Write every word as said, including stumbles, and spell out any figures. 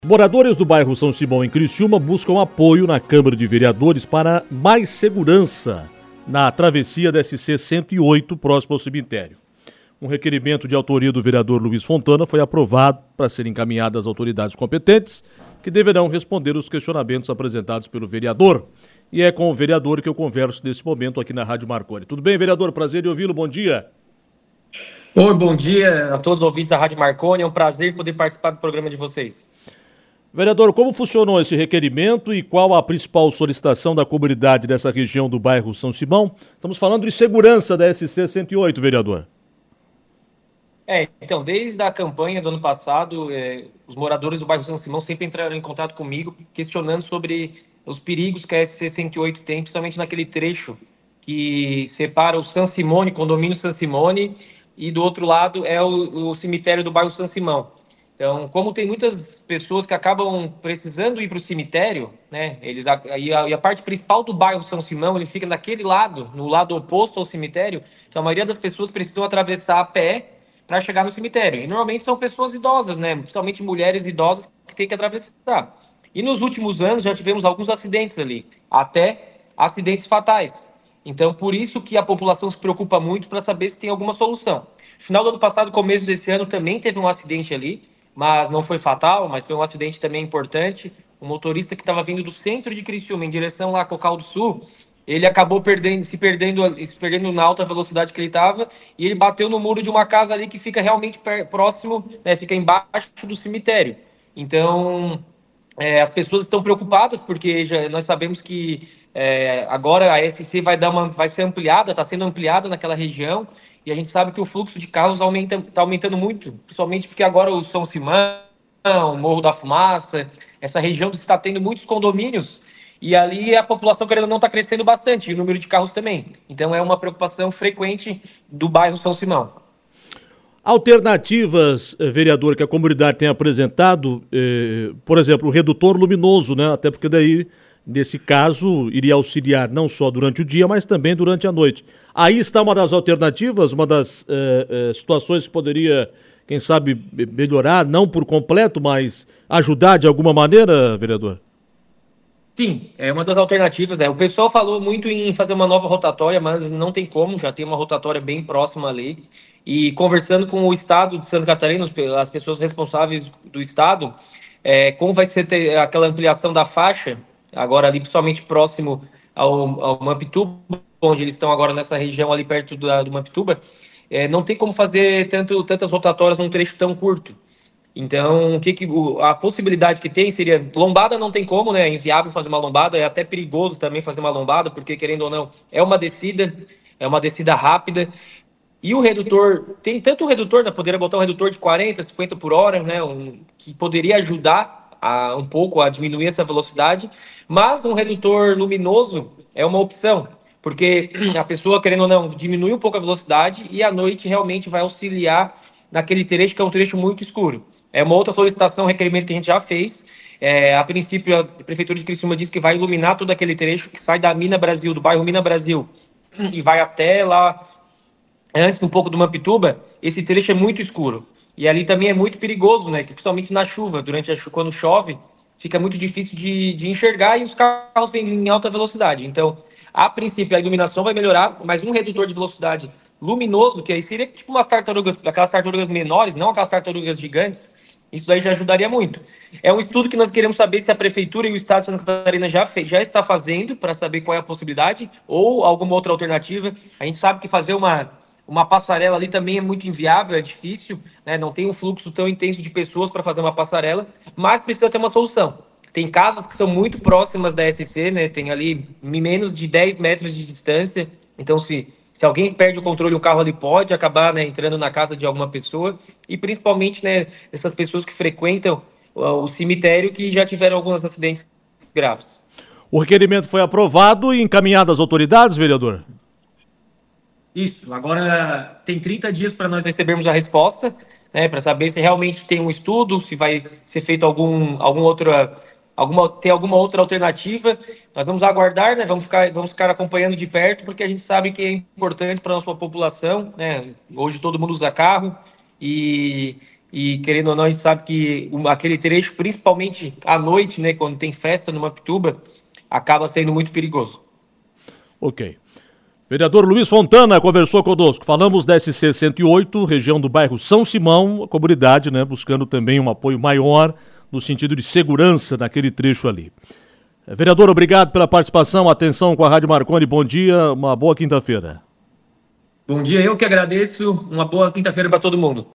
Moradores do bairro São Simão, em Criciúma, buscam apoio na Câmara de Vereadores para mais segurança na travessia da S C cento e oito, próximo ao cemitério. Um requerimento de autoria do vereador Luiz Fontana foi aprovado para ser encaminhado às autoridades competentes, que deverão responder os questionamentos apresentados pelo vereador. E é com o vereador que eu converso nesse momento aqui na Rádio Marconi. Tudo bem, vereador? Prazer em ouvi-lo. Bom dia. Oi, bom dia a todos os ouvintes da Rádio Marconi. É um prazer poder participar do programa de vocês. Vereador, como funcionou esse requerimento e qual a principal solicitação da comunidade dessa região do bairro São Simão? Estamos falando de segurança da S C cento e oito, vereador. É, então, desde a campanha do ano passado, é, os moradores do bairro São Simão sempre entraram em contato comigo, questionando sobre os perigos que a S C cento e oito tem, principalmente naquele trecho que separa o San Simone, condomínio San Simone, e do outro lado é o, o cemitério do bairro São Simão. Então, como tem muitas pessoas que acabam precisando ir para o cemitério, né? Eles, a, e, a, e a parte principal do bairro São Simão, ele fica naquele lado, no lado oposto ao cemitério. Então, a maioria das pessoas precisam atravessar a pé para chegar no cemitério. E normalmente são pessoas idosas, né? Principalmente mulheres idosas que têm que atravessar. E nos últimos anos já tivemos alguns acidentes ali, até acidentes fatais. Então, por isso que a população se preocupa muito para saber se tem alguma solução. No final do ano passado, começo desse ano, também teve um acidente ali, mas não foi fatal, mas foi um acidente também importante. Um motorista que estava vindo do centro de Criciúma em direção lá a Cocal do Sul, ele acabou perdendo, se, perdendo, se perdendo na alta velocidade que ele estava, e ele bateu no muro de uma casa ali que fica realmente próximo, né, fica embaixo do cemitério. Então, é, as pessoas estão preocupadas porque já, nós sabemos que é, agora a S C vai, dar uma, vai ser ampliada, está sendo ampliada naquela região, e a gente sabe que o fluxo de carros está aumenta, tá aumentando muito, principalmente porque agora o São Simão, o Morro da Fumaça, essa região está tendo muitos condomínios, e ali a população, querendo ou não, está crescendo bastante, e o número de carros também. Então é uma preocupação frequente do bairro São Simão. Alternativas, vereador, que a comunidade tem apresentado, eh, por exemplo, o redutor luminoso, né? Até porque daí, nesse caso, iria auxiliar não só durante o dia, mas também durante a noite. Aí está uma das alternativas, uma das eh, eh, situações que poderia, quem sabe, melhorar, não por completo, mas ajudar de alguma maneira, vereador? Sim, é uma das alternativas, né? O pessoal falou muito em fazer uma nova rotatória, mas não tem como, já tem uma rotatória bem próxima ali. E conversando com o estado de Santa Catarina, as pessoas responsáveis do estado, é, como vai ser ter aquela ampliação da faixa, agora ali principalmente próximo ao, ao Mampituba, onde eles estão agora nessa região ali perto do, do Mampituba, é, não tem como fazer tanto, tantas rotatórias num trecho tão curto. Então, o que que, a possibilidade que tem seria, lombada não tem como, né? É inviável fazer uma lombada, é até perigoso também fazer uma lombada, porque querendo ou não, é uma descida, é uma descida rápida. E o redutor, tem tanto o redutor, né? Poderia botar um redutor de quarenta, cinquenta por hora, né? Um, que poderia ajudar a, um pouco a diminuir essa velocidade, mas um redutor luminoso é uma opção, porque a pessoa, querendo ou não, diminui um pouco a velocidade e à noite realmente vai auxiliar naquele trecho que é um trecho muito escuro. É uma outra solicitação, requerimento que a gente já fez. É, a princípio, a Prefeitura de Criciúma disse que vai iluminar todo aquele trecho que sai da Mina Brasil, do bairro Mina Brasil, e vai até lá, antes um pouco do Mampituba. Esse trecho é muito escuro. E ali também é muito perigoso, né? Que principalmente na chuva, durante a chu- quando chove, fica muito difícil de, de enxergar e os carros vêm em alta velocidade. Então, a princípio, a iluminação vai melhorar, mas um redutor de velocidade luminoso, que aí seria tipo umas tartarugas, aquelas tartarugas menores, não aquelas tartarugas gigantes, isso daí já ajudaria muito. É um estudo que nós queremos saber se a Prefeitura e o Estado de Santa Catarina já, fez, já está fazendo, para saber qual é a possibilidade, ou alguma outra alternativa. A gente sabe que fazer uma, uma passarela ali também é muito inviável, é difícil, né? Não tem um fluxo tão intenso de pessoas para fazer uma passarela, mas precisa ter uma solução. Tem casas que são muito próximas da S C, né? Tem ali menos de dez metros de distância, então se se alguém perde o controle, o carro ali pode acabar, né, entrando na casa de alguma pessoa, e principalmente, né, essas pessoas que frequentam o, o cemitério, que já tiveram alguns acidentes graves. O requerimento foi aprovado e encaminhado às autoridades, vereador? Isso, agora tem trinta dias para nós recebermos a resposta, né, para saber se realmente tem um estudo, se vai ser feito algum, algum outra, alguma, tem alguma outra alternativa. Nós vamos aguardar, né, vamos ficar, vamos ficar acompanhando de perto, porque a gente sabe que é importante para a nossa população, né, hoje todo mundo usa carro, e E querendo ou não, a gente sabe que um- aquele trecho, principalmente à noite, né, quando tem festa numa Pituba, acaba sendo muito perigoso. Ok. Vereador Luiz Fontana conversou conosco. Falamos da S C cento e oito, região do bairro São Simão, a comunidade, né, buscando também um apoio maior no sentido de segurança naquele trecho ali. Vereador, obrigado pela participação, atenção com a Rádio Marconi, bom dia, uma boa quinta-feira. Bom dia, eu que agradeço. Uma boa quinta-feira para todo mundo.